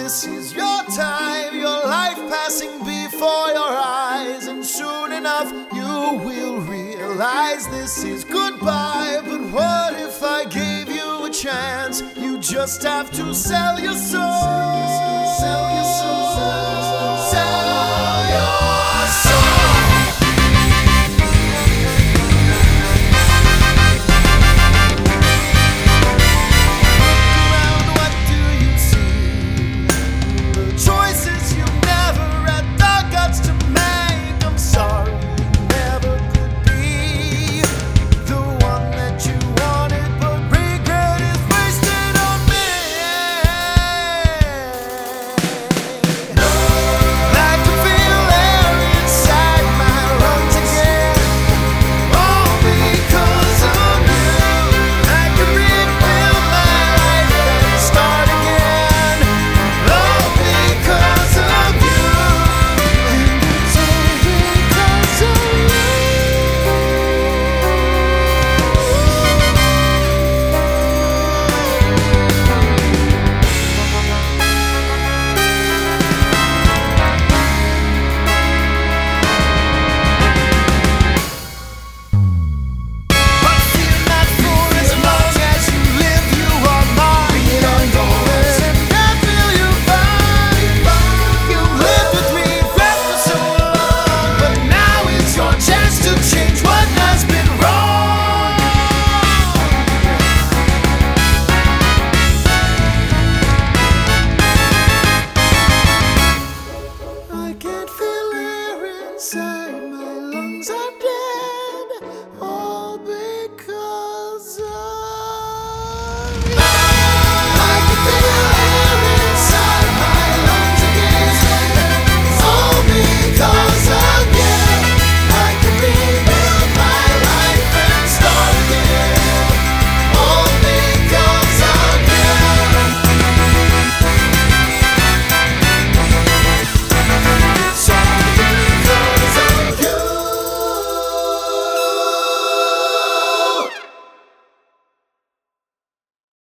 this is your time, your life passing before your eyes, and soon enough you will realize this is goodbye. But what if I gave you a chance? You just have to sell your soul. Sell your soul.